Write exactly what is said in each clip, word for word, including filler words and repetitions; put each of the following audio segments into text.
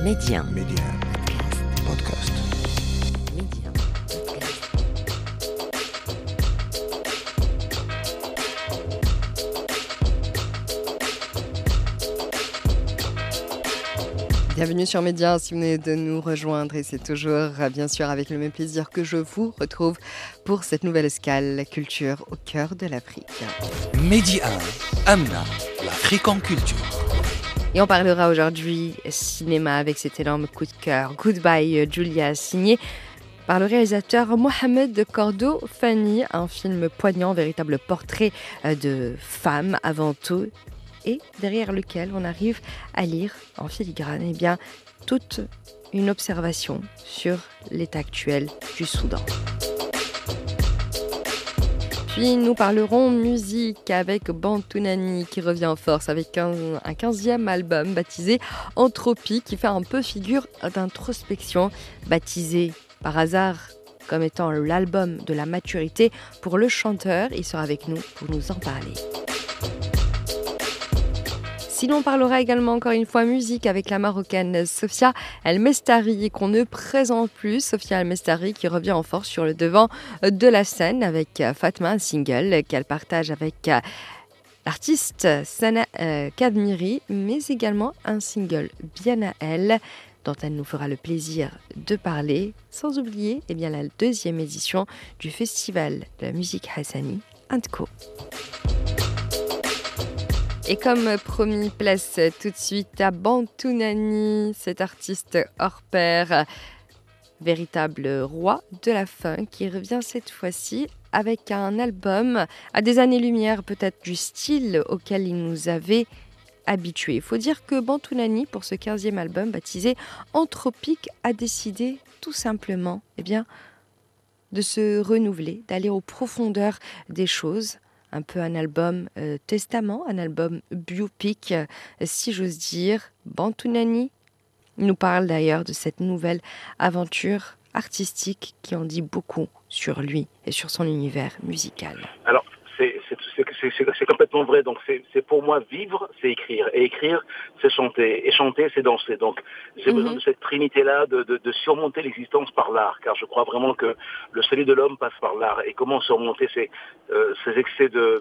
Média. Média. Podcast. Média. Bienvenue sur Média, si vous venez de nous rejoindre, et c'est toujours bien sûr avec le même plaisir que je vous retrouve pour cette nouvelle escale, la culture au cœur de l'Afrique. Média Amna, l'Afrique en culture. Et on parlera aujourd'hui cinéma avec cet énorme coup de cœur, Goodbye Julia, signé par le réalisateur Mohamed Kordo Fani, un film poignant, véritable portrait de femme avant tout, et derrière lequel on arrive à lire en filigrane eh bien, toute une observation sur l'état actuel du Soudan. Puis nous parlerons musique avec Bantou Nani qui revient en force avec un, un quinzième album baptisé Entropie qui fait un peu figure d'introspection, baptisé par hasard comme étant l'album de la maturité pour le chanteur. Il sera avec nous pour nous en parler. Sinon, on parlera également encore une fois musique avec la Marocaine Sofia El Mestari qu'on ne présente plus. Sofia El Mestari qui revient en force sur le devant de la scène avec Fatma, un single qu'elle partage avec l'artiste Sana Kadmiri, mais également un single bien à elle dont elle nous fera le plaisir de parler, sans oublier eh bien, la deuxième édition du Festival de la musique Hassani, Indco. Et comme promis, place tout de suite à Bantou Nani, cet artiste hors pair, véritable roi de la funk, qui revient cette fois-ci avec un album à des années-lumière peut-être du style auquel il nous avait habitués. Il faut dire que Bantou Nani, pour ce quinzième album baptisé Entropique, a décidé tout simplement eh bien, de se renouveler, d'aller aux profondeurs des choses. Un peu un album euh, testament, un album biopic, euh, si j'ose dire. Bantou Nani nous parle d'ailleurs de cette nouvelle aventure artistique qui en dit beaucoup sur lui et sur son univers musical. Alors, c'est, c'est, c'est, c'est, c'est, c'est complètement vrai. Donc, c'est, c'est pour moi, vivre, c'est écrire. Et écrire, c'est chanter. Et chanter, c'est danser. Donc, j'ai mm-hmm. besoin de cette trinité-là, de, de, de surmonter l'existence par l'art. Car je crois vraiment que le salut de l'homme passe par l'art. Et comment surmonter ces, euh, ces excès de...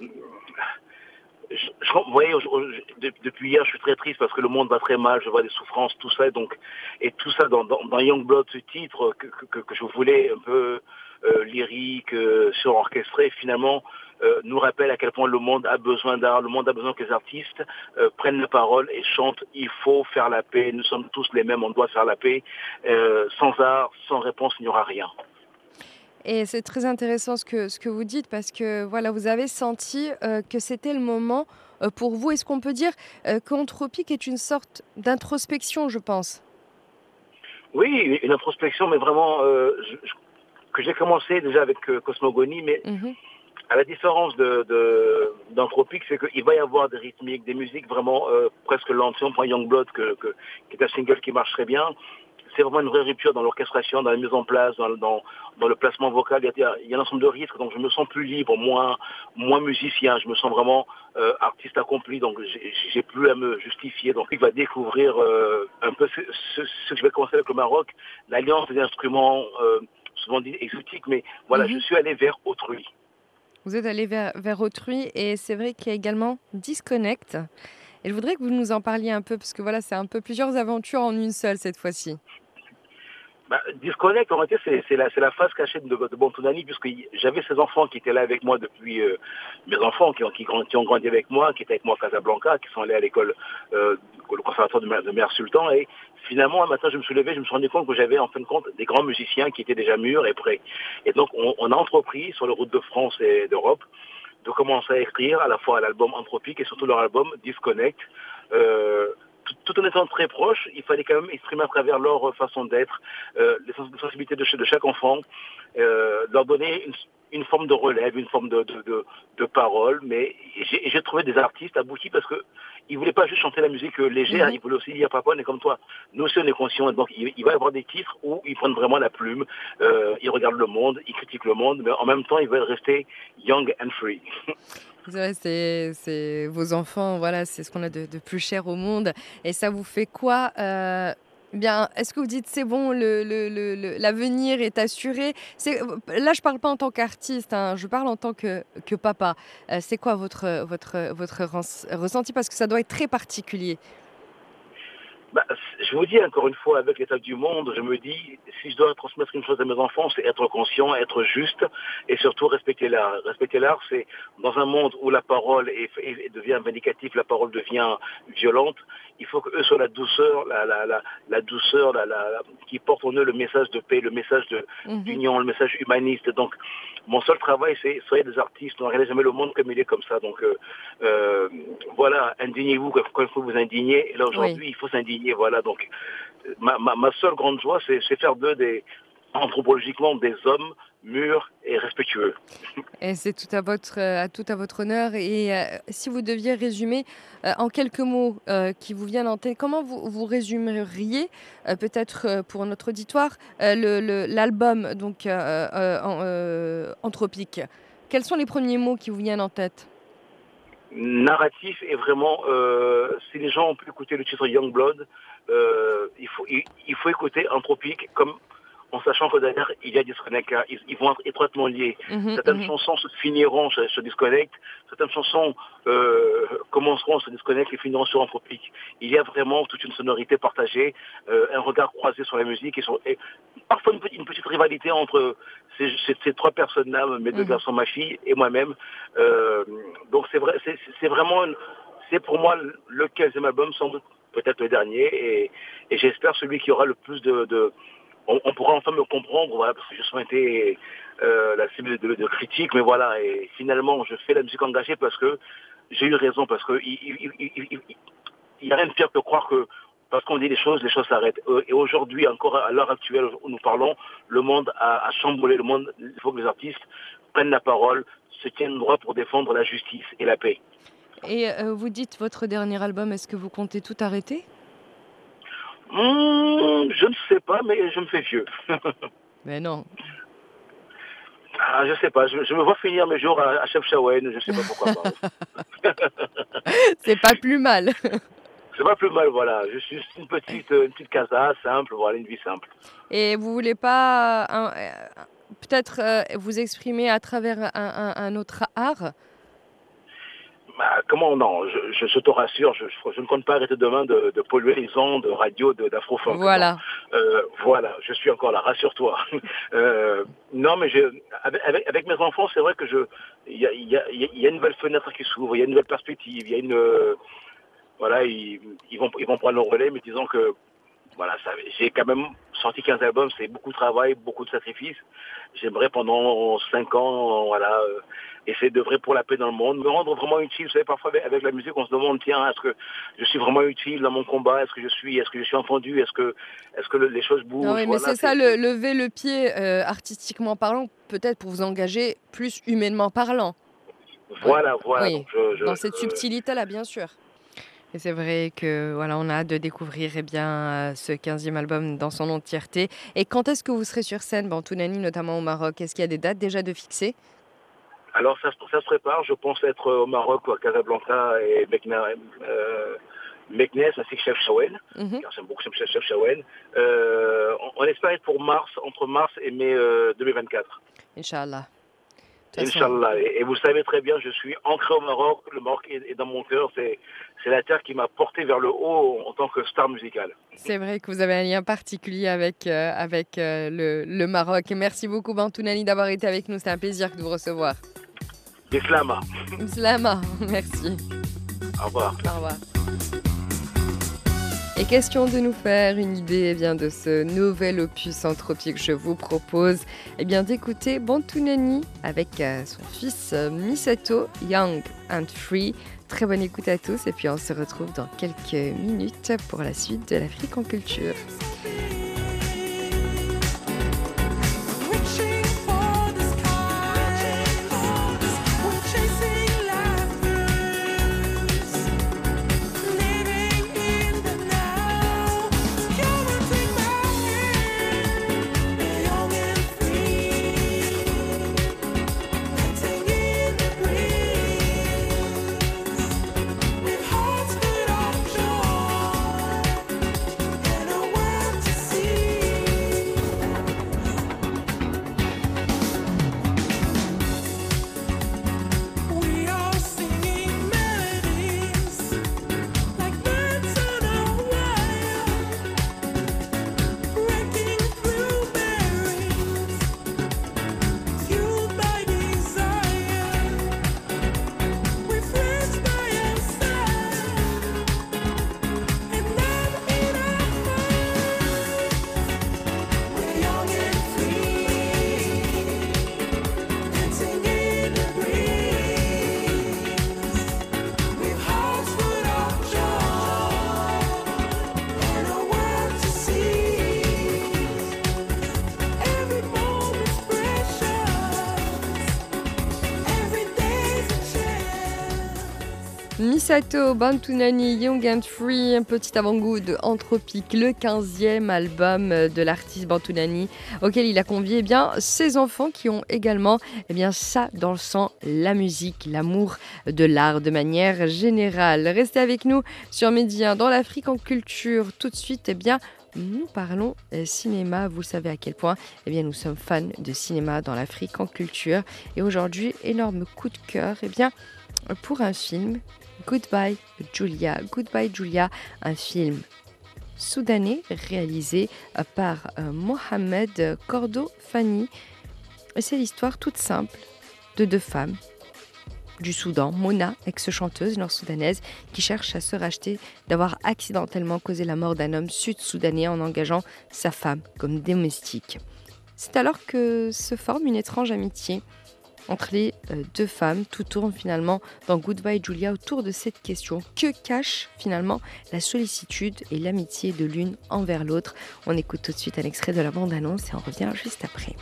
Je, je, vous voyez, je, je, depuis hier, je suis très triste parce que le monde va très mal, je vois des souffrances, tout ça, et donc, et tout ça dans, dans, dans Youngblood, ce titre que, que, que je voulais un peu euh, lyrique, euh, surorchestré, finalement, euh, nous rappelle à quel point le monde a besoin d'art, le monde a besoin que les artistes euh, prennent la parole et chantent. Il faut faire la paix, nous sommes tous les mêmes, on doit faire la paix. Euh, sans art, sans réponse, il n'y aura rien. Et c'est très intéressant ce que, ce que vous dites parce que voilà, vous avez senti euh, que c'était le moment euh, pour vous. Est-ce qu'on peut dire euh, qu'Entropique est une sorte d'introspection, je pense? Oui, une introspection, mais vraiment euh, je, je, que j'ai commencé déjà avec euh, Cosmogonie, mais mm-hmm. à la différence de, de, d'Entropique, c'est qu'il va y avoir des rythmiques, des musiques vraiment euh, presque lentes. Si on prend Youngblood, que, que, qui est un single qui marche très bien, c'est vraiment une vraie rupture dans l'orchestration, dans la mise en place, dans, dans, dans le placement vocal. Il y, a, il y a un ensemble de risques, donc je me sens plus libre, moins, moins musicien. Je me sens vraiment euh, artiste accompli, donc j'ai, j'ai plus à me justifier. Donc il va découvrir euh, un peu ce, ce, ce que je vais commencer avec le Maroc, l'alliance des instruments, euh, souvent dit exotiques, mais voilà, mm-hmm. je suis allé vers autrui. Vous êtes allé vers, vers autrui, et c'est vrai qu'il y a également Disconnect. Et je voudrais que vous nous en parliez un peu, parce que voilà, c'est un peu plusieurs aventures en une seule cette fois-ci. Bah, Disconnect, en réalité, c'est, c'est, la, c'est la face cachée de, de Bantou Nani, puisque j'avais ces enfants qui étaient là avec moi depuis, euh, mes enfants qui ont, qui, qui ont grandi avec moi, qui étaient avec moi à Casablanca, qui sont allés à l'école, euh, au conservatoire de, de Mère Sultan, et finalement, un matin, je me suis levé, je me suis rendu compte que j'avais, en fin de compte, des grands musiciens qui étaient déjà mûrs et prêts. Et donc, on, on a entrepris, sur les routes de France et d'Europe, de commencer à écrire à la fois l'album Entropique et surtout leur album Disconnect, euh, Tout, tout en étant très proche, il fallait quand même exprimer à travers leur façon d'être, euh, les sensibilités de, de chaque enfant, euh, leur donner une, une forme de relève, une forme de, de, de, de parole. Mais j'ai, j'ai trouvé des artistes aboutis parce que ils voulaient pas juste chanter la musique légère, mmh. ils voulaient aussi dire papa, on est comme toi. Nous aussi on est conscients. Donc il, il va y avoir des titres où ils prennent vraiment la plume, euh, ils regardent le monde, ils critiquent le monde, mais en même temps ils veulent rester young and free. C'est vrai, c'est, c'est vos enfants, voilà, c'est ce qu'on a de, de plus cher au monde. Et ça vous fait quoi euh, Bien, est-ce que vous dites c'est bon, le, le, le, le- l'avenir est assuré? C'est, là, je parle pas en tant qu'artiste, hein, je parle en tant que, que papa. Euh, c'est quoi votre, votre, votre ren- ressenti? Parce que ça doit être très particulier. Bah, c- je vous dis encore une fois, avec l'état du monde, je me dis, si je dois transmettre une chose à mes enfants, c'est être conscient, être juste et surtout respecter l'art. Respecter l'art, c'est dans un monde où la parole est, est- devient vindicative, la parole devient violente, il faut que eux soient la douceur, la, la, la, la douceur, la, la, la- qui porte en eux le message de paix, le message de, Mhm. d'union, le message humaniste. Donc, mon seul travail, c'est soyez des artistes, ne regardez jamais le monde comme il est comme ça. Donc, euh, euh, voilà, indignez-vous quand quand il faut vous indigner. Et là, Oui. aujourd'hui, il faut s'indigner. Voilà, donc, euh, ma, ma, ma seule grande joie, c'est, c'est faire d'eux des, anthropologiquement, des hommes mûrs et respectueux. Et c'est tout à votre, euh, à tout à votre honneur. Et euh, si vous deviez résumer euh, en quelques mots euh, qui vous viennent en tête, comment vous, vous résumeriez, euh, peut-être euh, pour notre auditoire, euh, le, le- l'album donc euh, euh, en- euh, Anthropique? Quels sont les premiers mots qui vous viennent en tête? Narratif et vraiment, euh, si les gens ont pu écouter le titre Youngblood, euh, il, faut, il, il faut écouter Anthropique comme en sachant que derrière, il y a Disconnect, hein. ils, ils vont être étroitement liés. Mhm, Certaines mhm, chansons se finiront sur, sur Disconnect, certaines chansons euh, commenceront sur Disconnect et finiront sur Anthropique. Il y a vraiment toute une sonorité partagée, euh, un regard croisé sur la musique et, sur, et parfois une petite, une petite rivalité entre ces, ces, ces trois personnes-là, mes deux mhm. garçons, ma fille et moi-même. Euh, donc c'est vrai, c'est, c'est vraiment, c'est pour moi le quinzième album, sans doute peut-être le dernier, et, et j'espère celui qui aura le plus de, de on, on pourra enfin me comprendre, voilà, parce que j'ai souvent été euh, la cible de, de critiques, mais voilà, et finalement, je fais la musique engagée parce que j'ai eu raison, parce que il, il, il, il, il, il y a rien de pire que croire que parce qu'on dit les choses, les choses s'arrêtent. Et aujourd'hui, encore à l'heure actuelle où nous parlons, le monde a, a chamboulé, le monde, il faut que les artistes prennent la parole, se tiennent droit pour défendre la justice et la paix. Et euh, vous dites votre dernier album, est-ce que vous comptez tout arrêter? Mmh, je ne sais pas, mais je me fais vieux. Mais non. Ah, je sais pas, je, je me vois finir mes jours à, à Chefchaouen, je sais pas pourquoi pas. C'est pas plus mal. C'est pas plus mal, voilà. Je suis juste une petite, une petite casa simple, voilà, une vie simple. Et vous voulez pas un- euh, peut-être euh, vous exprimer à travers un, un- un autre art? Bah, comment non, je, je, je te rassure, je, je, je ne compte pas arrêter demain de, de polluer les ondes radio de, d'Afrofunk. Non. Voilà. Euh, voilà, je suis encore là, rassure-toi. euh, non, mais je, avec, avec, avec mes enfants, c'est vrai que je, il y a, y, a, y a une nouvelle fenêtre qui s'ouvre, il y a une nouvelle perspective, il y a une, euh, voilà, ils, ils vont, ils vont prendre le relais, mais disons que voilà, ça, j'ai quand même sorti quinze albums, c'est beaucoup de travail, beaucoup de sacrifices. J'aimerais pendant cinq ans, voilà, euh, essayer d'œuvrer pour la paix dans le monde, me rendre vraiment utile. Vous savez, parfois avec la musique, on se demande, tiens, est-ce que je suis vraiment utile dans mon combat? Est-ce que je suis, est-ce que je suis entendu? Est-ce que, est-ce que le, les choses Ah bougent? oui, mais Voilà, c'est c'est, ça, le, c'est... lever le pied euh, artistiquement parlant, peut-être pour vous engager plus humainement parlant. Oui, voilà, voilà. oui, Donc je, je, dans cette je, subtilité-là, bien sûr. Et c'est vrai que voilà, on a hâte de découvrir eh bien, euh, ce quinzième album dans son entièreté. Et quand est-ce que vous serez sur scène, Bantounani, notamment au Maroc? Est-ce qu'il y a des dates déjà de fixées? Alors ça, ça se prépare, je pense être au Maroc, à Casablanca et Mekna, euh, Meknes, ainsi que Chefchaouen, Mhm. car j'aime beaucoup Chefchaouen. Euh, on, on espère être pour mars, entre mars et mai euh, deux mille vingt-quatre. Inch'Allah. De toute façon, Inch'Allah. Et, et vous savez très bien, je suis ancré au Maroc, le Maroc est, est dans mon cœur, c'est, c'est la terre qui m'a porté vers le haut en tant que star musicale. c'est vrai que vous avez un lien particulier avec, euh, avec euh, le, le Maroc. Et merci beaucoup, Bantounani, d'avoir été avec nous. C'était un plaisir de vous recevoir. Bislama. Slama, merci. Au revoir. Au revoir. Et question de nous faire une idée eh bien, de ce nouvel opus anthropique, je vous propose eh bien, d'écouter Bantounani avec euh, son fils euh, Misato, Young and Free. Très bonne écoute à tous et puis on se retrouve dans quelques minutes pour la suite de l'Afrique en culture. Hearts full of joy and a world Misato Bantunani Young and Free, un petit avant-goût de Anthropique, le quinzième album de l'artiste Bantunani, auquel il a convié eh bien, ses enfants qui ont également eh bien, ça dans le sang, la musique, l'amour de l'art de manière générale. Restez avec nous sur Média dans l'Afrique en culture. Tout de suite, eh bien, nous parlons cinéma. Vous savez à quel point eh bien, nous sommes fans de cinéma dans l'Afrique en culture. Et aujourd'hui, énorme coup de cœur eh bien, pour un film, Goodbye Julia. Goodbye Julia, un film soudanais réalisé par euh, Mohamed Kordo Fani. Et c'est l'histoire toute simple de deux femmes du Soudan, Mona, ex-chanteuse nord-soudanaise, qui cherche à se racheter d'avoir accidentellement causé la mort d'un homme sud-soudanais en engageant sa femme comme domestique. C'est alors que se forme une étrange amitié entre les deux femmes. Tout tourne finalement dans Goodbye Julia autour de cette question. Que cache finalement la sollicitude et l'amitié de l'une envers l'autre? On écoute tout de suite un extrait de la bande-annonce et on revient juste après.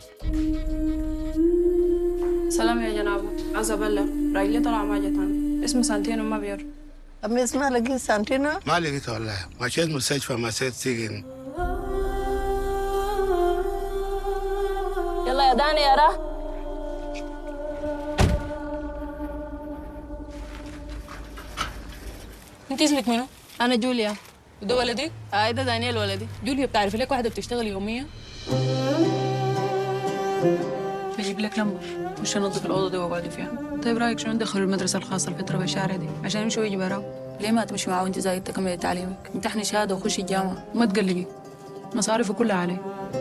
سلام يا جنابه عايزة أبلغ راجلي طلع معجة تاني اسمه سانتينو ما بيعرف أما اسمها لقيت سانتينو ما لقيته والله مشيت مستشفى مسيت سجن يلا يا داني يا راه انت اسمك منو؟ انا جوليا وده ولدي؟ اه ده دانيال ولدي جوليا بتعرفي لك واحدة بتشتغل يوميا؟ بجيب لك لمبة مش هنظف الأوضة دي وأقعدوا فيها. طيب رأيك شو ندخلوا المدرسة الخاصة الفترة بالشارع دي عشان يمشوا ويجي براو؟ ليه ما تمشي معاه وأنت زايد تكملي تعليمك؟ امتحني شهادة وخشي الجامعة وما تقلقي مصاريفه كلها عليه.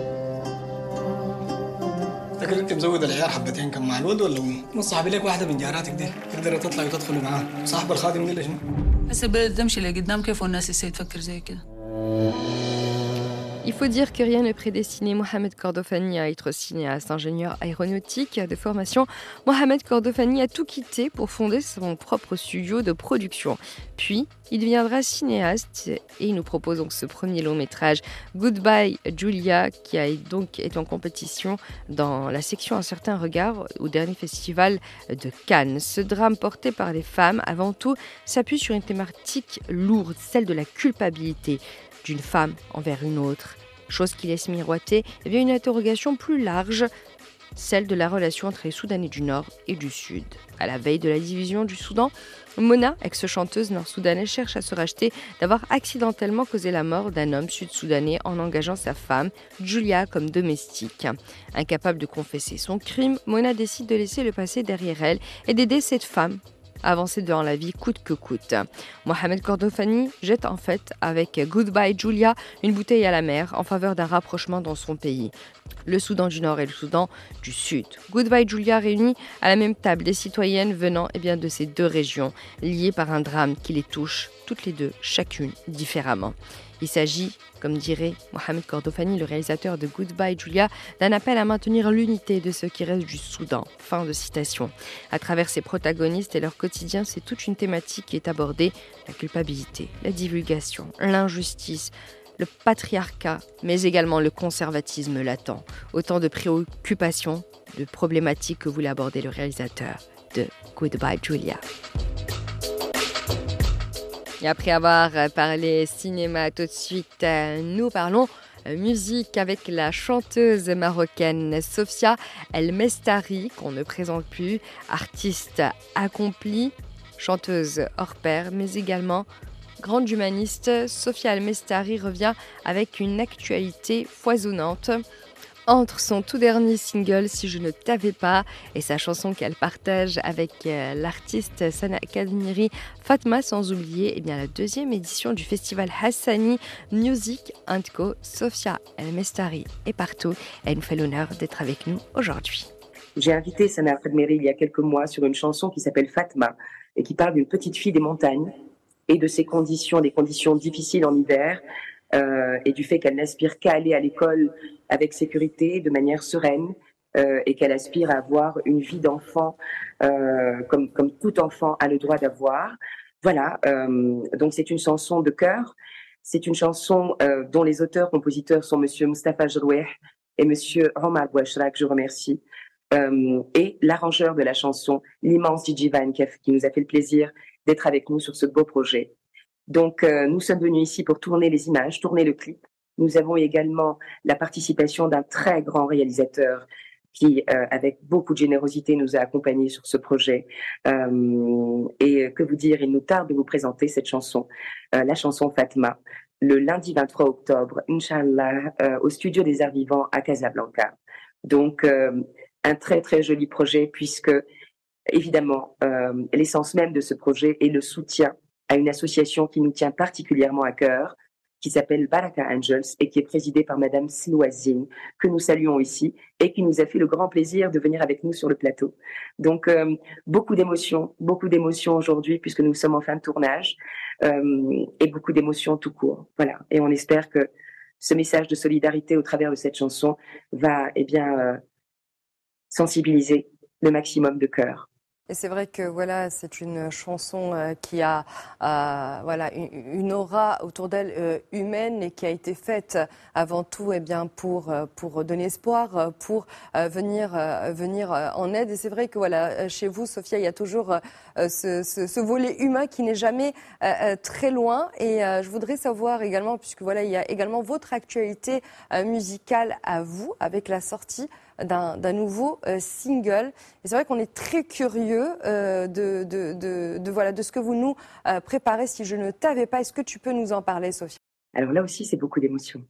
تقدر أنت مزود العيال حبتين كم مع الولد ولا مو؟ نصحبي لك واحدة من جاراتك دي تقدر تطلعي وتدخلي معاه صاحب الخادم دي شنو؟ هسه البلد تمشي لقدام كيف والناس ازاي تفكر زي كده؟ Il faut dire que rien ne prédestiné Mohamed Kordo Fani à être cinéaste, ingénieur aéronautique de formation. Mohamed Kordo Fani a tout quitté pour fonder son propre studio de production. Puis, il deviendra cinéaste et il nous propose donc ce premier long métrage, Goodbye Julia, qui a donc été en compétition dans la section Un certain regard au dernier festival de Cannes. Ce drame porté par les femmes, avant tout, s'appuie sur une thématique lourde, celle de la culpabilité d'une femme envers une autre, chose qui laisse miroiter eh bien, une interrogation plus large, celle de la relation entre les Soudanais du Nord et du Sud. À la veille de la division du Soudan, Mona, ex-chanteuse nord-soudanaise, cherche à se racheter d'avoir accidentellement causé la mort d'un homme sud-soudanais en engageant sa femme, Julia, comme domestique. Incapable de confesser son crime, Mona décide de laisser le passé derrière elle et d'aider cette femme avancer dans la vie coûte que coûte. Mohamed Kordo Fani jette en fait avec Goodbye Julia une bouteille à la mer en faveur d'un rapprochement dans son pays, le Soudan du Nord et le Soudan du Sud. Goodbye Julia réunit à la même table des citoyennes venant eh bien, de ces deux régions, liées par un drame qui les touche toutes les deux, chacune différemment. Il s'agit, comme dirait Mohamed Kordo Fani, le réalisateur de Goodbye Julia, d'un appel à maintenir l'unité de ceux qui restent du Soudan. Fin de citation. À travers ses protagonistes et leur quotidien, c'est toute une thématique qui est abordée, la culpabilité, la divulgation, l'injustice, le patriarcat, mais également le conservatisme latent. Autant de préoccupations, de problématiques que voulait aborder le réalisateur de Goodbye Julia. Et après avoir parlé cinéma tout de suite, nous parlons musique avec la chanteuse marocaine Sofia El Mestari, qu'on ne présente plus, artiste accomplie, chanteuse hors pair, mais également grande humaniste. Sofia El Mestari revient avec une actualité foisonnante. Entre son tout dernier single, Si je ne t'avais pas, et sa chanson qu'elle partage avec euh, l'artiste Sana Kadmiri, Fatma, sans oublier eh bien, la deuxième édition du festival Hassani Music and Co. Sofia El Mestari est partout. Elle nous fait l'honneur d'être avec nous aujourd'hui. J'ai invité Sana Kadmiri il y a quelques mois sur une chanson qui s'appelle Fatma et qui parle d'une petite fille des montagnes et de ses conditions, des conditions difficiles en hiver. Euh, et du fait qu'elle n'aspire qu'à aller à l'école avec sécurité, de manière sereine, euh, et qu'elle aspire à avoir une vie d'enfant euh, comme, comme tout enfant a le droit d'avoir. Voilà, euh, donc c'est une chanson de cœur. C'est une chanson euh, dont les auteurs-compositeurs sont Monsieur Moustapha Jroueh et Monsieur Omar Bouachra, que je remercie, euh, et l'arrangeur de la chanson, l'immense Djidji Van Kef, qui nous a fait le plaisir d'être avec nous sur ce beau projet. Donc, euh, nous sommes venus ici pour tourner les images, tourner le clip. Nous avons également la participation d'un très grand réalisateur qui, euh, avec beaucoup de générosité, nous a accompagnés sur ce projet. Euh, et que vous dire, il nous tarde de vous présenter cette chanson, euh, la chanson Fatma, le lundi vingt-trois octobre, Inch'Allah, euh, au Studio des Arts Vivants à Casablanca. Donc, euh, un très, très joli projet puisque, évidemment, euh, l'essence même de ce projet est le soutien à une association qui nous tient particulièrement à cœur, qui s'appelle Baraka Angels et qui est présidée par Madame Silouazine, que nous saluons ici et qui nous a fait le grand plaisir de venir avec nous sur le plateau. Donc, euh, beaucoup d'émotions, beaucoup d'émotions aujourd'hui puisque nous sommes en fin de tournage euh, et beaucoup d'émotions tout court. Voilà. Et on espère que ce message de solidarité au travers de cette chanson va, eh bien, euh, sensibiliser le maximum de cœurs. Et c'est vrai que voilà, c'est une chanson euh, qui a euh, voilà une, une aura autour d'elle euh, humaine et qui a été faite avant tout eh bien pour euh, pour donner espoir, pour euh, venir euh, venir euh, en aide. Et c'est vrai que voilà, chez vous, Sophia, il y a toujours euh, ce, ce, ce volet humain qui n'est jamais euh, très loin. Et euh, je voudrais savoir également, puisque voilà, il y a également votre actualité euh, musicale à vous avec la sortie d'un, d'un nouveau euh, single. Et c'est vrai qu'on est très curieux euh, de, de, de, de, voilà, de ce que vous nous euh, préparez. Si je ne t'avais pas, est-ce que tu peux nous en parler, Sophia? Alors là aussi, c'est beaucoup d'émotions.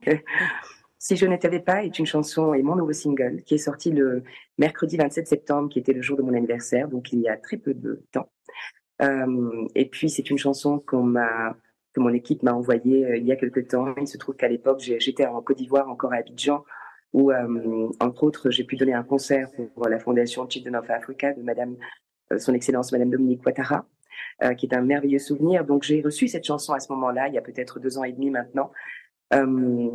Si je ne t'avais pas est une chanson et mon nouveau single qui est sorti le mercredi vingt-sept septembre, qui était le jour de mon anniversaire, donc il y a très peu de temps. Euh, et puis, c'est une chanson qu'on m'a, que mon équipe m'a envoyée euh, il y a quelque temps. Il se trouve qu'à l'époque, j'ai, j'étais en Côte d'Ivoire, encore à Abidjan, où, euh, entre autres, j'ai pu donner un concert pour la fondation Children of Africa de Madame, euh, son Excellence Madame Dominique Ouattara, euh, qui est un merveilleux souvenir. Donc, j'ai reçu cette chanson à ce moment-là, il y a peut-être deux ans et demi maintenant, euh,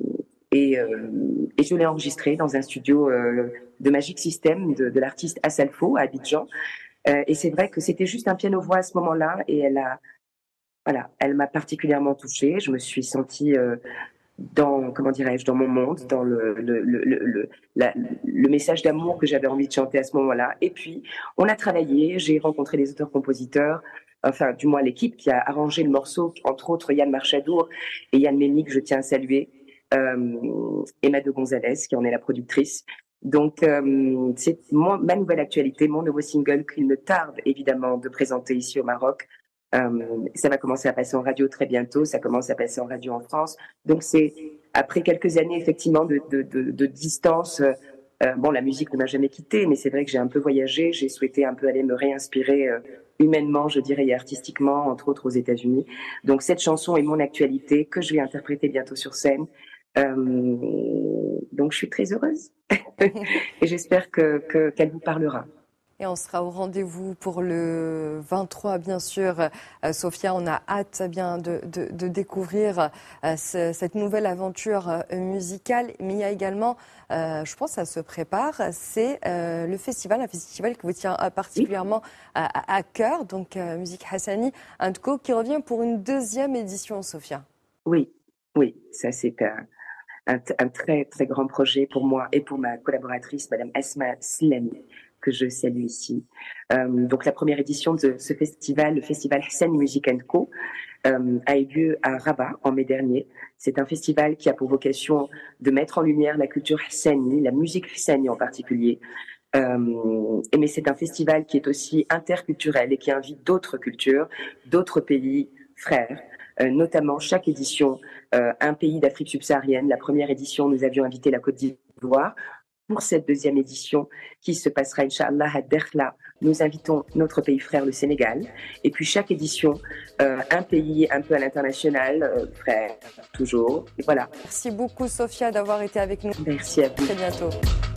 et, euh, et je l'ai enregistrée dans un studio euh, de Magic System de, de l'artiste Assalfo à Abidjan. Euh, et c'est vrai que c'était juste un piano-voix à ce moment-là, et elle a, voilà, elle m'a particulièrement touchée. Je me suis sentie euh, dans, comment dirais-je, dans mon monde, dans le, le, le, le, la, le message d'amour que j'avais envie de chanter à ce moment-là. Et puis, on a travaillé, j'ai rencontré les auteurs-compositeurs, enfin, du moins l'équipe qui a arrangé le morceau, entre autres Yann Marchadour et Yann Mémy, que je tiens à saluer, euh, Emma de Gonzalez, qui en est la productrice. Donc, euh, c'est mon, ma nouvelle actualité, mon nouveau single qu'il me tarde évidemment de présenter ici au Maroc. Euh, ça va commencer à passer en radio très bientôt, ça commence à passer en radio en France. Donc c'est après quelques années effectivement de, de, de, de distance. Euh, bon, la musique ne m'a jamais quittée, mais c'est vrai que j'ai un peu voyagé. J'ai souhaité un peu aller me réinspirer euh, humainement, je dirais, et artistiquement, entre autres aux États-Unis. Donc cette chanson est mon actualité que je vais interpréter bientôt sur scène. Euh, donc je suis très heureuse et j'espère que, que, qu'elle vous parlera. Et on sera au rendez-vous pour le vingt-trois, bien sûr. Euh, Sophia, on a hâte eh bien de, de, de découvrir euh, ce, cette nouvelle aventure euh, musicale. Mais il y a également, euh, je pense, ça se prépare, c'est euh, le festival, un festival qui vous tient euh, particulièrement à, à cœur, donc euh, Musique Hassani and Co, qui revient pour une deuxième édition, Sophia. Oui, oui, ça c'est un, un, un très très grand projet pour moi et pour ma collaboratrice, Madame Asma Slami, que je salue ici. Euh, donc la première édition de ce festival, le festival Hassani Music and Co, euh, a eu lieu à Rabat en mai dernier. C'est un festival qui a pour vocation de mettre en lumière la culture hassani, la musique hassani en particulier. Euh, mais c'est un festival qui est aussi interculturel et qui invite d'autres cultures, d'autres pays frères. Euh, notamment chaque édition, euh, un pays d'Afrique subsaharienne. La première édition, nous avions invité la Côte d'Ivoire. Pour cette deuxième édition, qui se passera, Inch'Allah, à Dakhla, nous invitons notre pays frère, le Sénégal. Et puis, chaque édition, euh, un pays un peu à l'international, euh, frère, toujours. Et voilà. Merci beaucoup, Sophia, d'avoir été avec nous. Merci à vous. À très bientôt.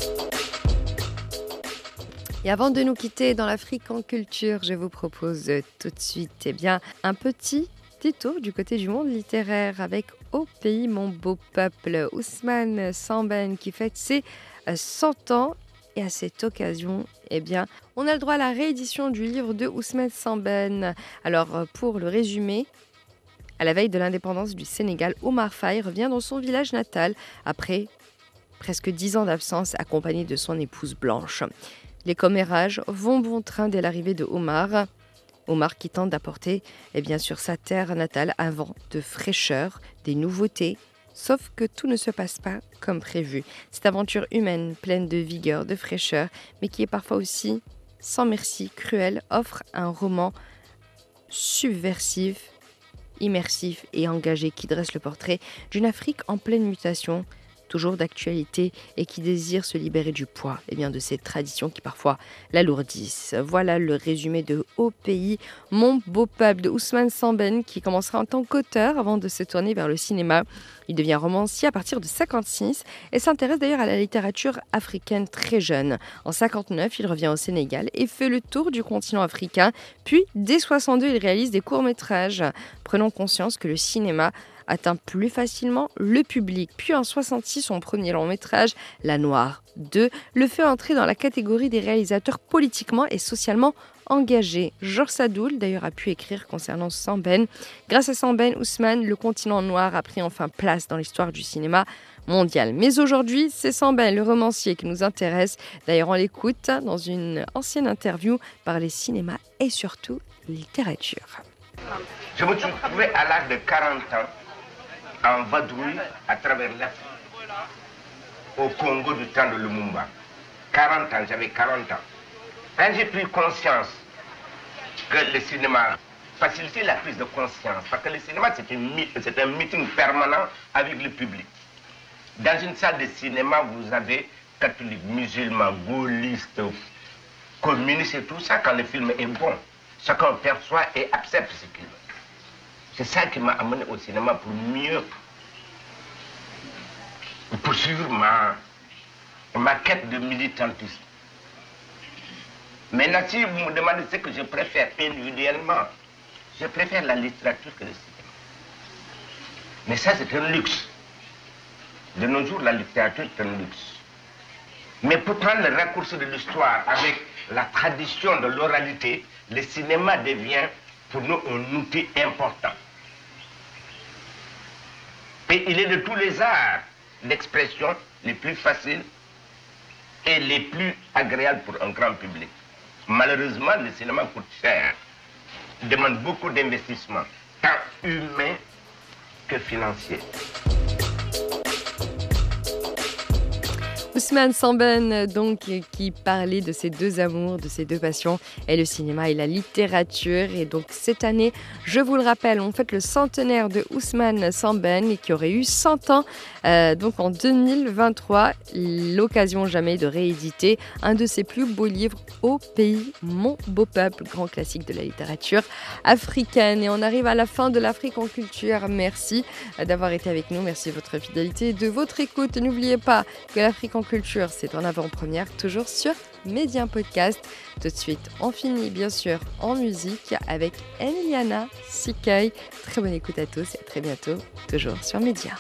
Et avant de nous quitter dans l'Afrique en culture, je vous propose tout de suite eh bien, un petit détour du côté du monde littéraire avec Au pays mon beau peuple, Ousmane Sembène qui fête ses cent ans. Et à cette occasion, eh bien, on a le droit à la réédition du livre de Ousmane Sembène. Alors, pour le résumer, à la veille de l'indépendance du Sénégal, Omar Faye revient dans son village natal après presque dix ans d'absence, accompagné de son épouse Blanche. Les commérages vont bon train dès l'arrivée de Omar. Omar qui tente d'apporter eh bien, sur sa terre natale un vent de fraîcheur, des nouveautés, sauf que tout ne se passe pas comme prévu. Cette aventure humaine, pleine de vigueur, de fraîcheur, mais qui est parfois aussi sans merci, cruelle, offre un roman subversif, immersif et engagé qui dresse le portrait d'une Afrique en pleine mutation, toujours d'actualité et qui désire se libérer du poids et bien de ces traditions qui parfois l'alourdissent. Voilà le résumé de Au pays, mon beau peuple de Ousmane Sembène qui commencera en tant qu'auteur avant de se tourner vers le cinéma. Il devient romancier à partir de cinquante-six et s'intéresse d'ailleurs à la littérature africaine très jeune. En cinquante-neuf, il revient au Sénégal et fait le tour du continent africain. Puis, dès soixante-deux, il réalise des courts-métrages, prenant conscience que le cinéma atteint plus facilement le public. Puis en soixante-six, son premier long-métrage, La Noire deux, le fait entrer dans la catégorie des réalisateurs politiquement et socialement engagés. Georges Sadoul, d'ailleurs, a pu écrire concernant Sembène. Grâce à Sembène, Ousmane, le continent noir a pris enfin place dans l'histoire du cinéma mondial. Mais aujourd'hui, c'est Sembène, le romancier, qui nous intéresse. D'ailleurs, on l'écoute dans une ancienne interview par les cinémas et surtout littérature. Je me suis trouvé à l'âge de quarante ans en vadrouille à travers l'Afrique, au Congo du temps de Lumumba. quarante ans, j'avais quarante ans. Quand j'ai pris conscience que le cinéma facilitait la prise de conscience, parce que le cinéma c'est un meeting permanent avec le public. Dans une salle de cinéma, vous avez catholiques, musulmans, gaullistes, communistes et tout ça. Quand le film est bon, chacun perçoit et accepte ce qu'il veut. C'est ça qui m'a amené au cinéma pour mieux poursuivre ma, ma quête de militantisme. Maintenant, si vous me demandez ce que je préfère individuellement, je préfère la littérature que le cinéma. Mais ça, c'est un luxe. De nos jours, la littérature est un luxe. Mais pour prendre le raccourci de l'histoire avec la tradition de l'oralité, le cinéma devient pour nous un outil important. Et il est de tous les arts d'expression les plus faciles et les plus agréables pour un grand public. Malheureusement, le cinéma coûte cher, demande beaucoup d'investissement, tant humain que financier. Ousmane Sembène, donc, qui parlait de ses deux amours, de ses deux passions, et le cinéma et la littérature. Et donc, cette année, je vous le rappelle, on fête le centenaire de Ousmane Sembène, qui aurait eu cent ans, euh, donc en deux mille vingt-trois. L'occasion jamais de rééditer un de ses plus beaux livres, Au pays, mon beau peuple, grand classique de la littérature africaine. Et on arrive à la fin de l'Afrique en culture. Merci d'avoir été avec nous, merci de votre fidélité et de votre écoute. N'oubliez pas que l'Afrique en culture, c'est en avant-première, toujours sur Média Podcast. Tout de suite, on finit bien sûr en musique avec Emiliana Sikay. Très bonne écoute à tous et à très bientôt, toujours sur Média.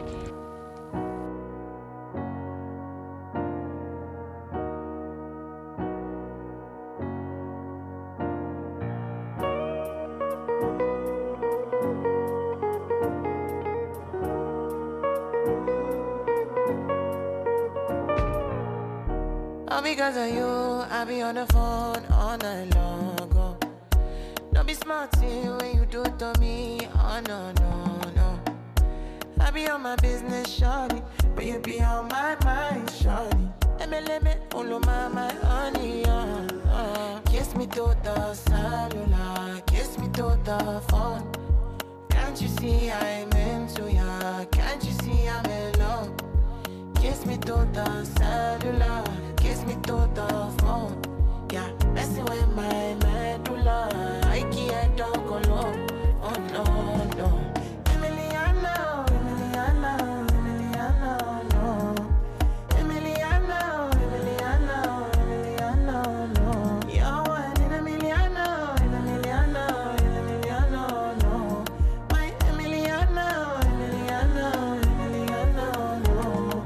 All because of you, I be on the phone all night long. Oh. Don't be smart when you do it to me. Oh no, no, no. I be on my business, shawty, but you be on my mind, shawty. M L M, all my, my honey, uh, uh. Kiss me to the cellular, kiss me to the phone. Can't you see I'm into ya? Can't you see I'm in love? Kiss me to the cellular, kiss me to the phone. Yeah, messing with my medulla. I can't talk alone. Oh no, no. Emiliana, Emiliana, Emiliana, no. Emiliana, Emiliana, Emiliana, no. You're one in a Emiliana, Emiliana, Emiliana, no. My Emiliana, Emiliana, Emiliana, no.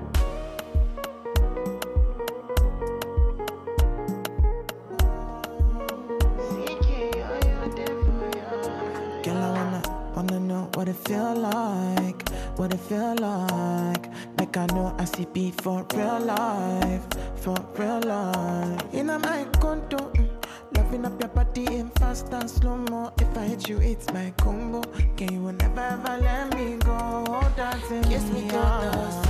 What it feel like, what it feel like. Make I know I see be for real life, for real life. In a my condo, love moving up your body in fast and slow mo. If I hit you, it's my combo. Can you never ever let me go? Dancing kiss me, me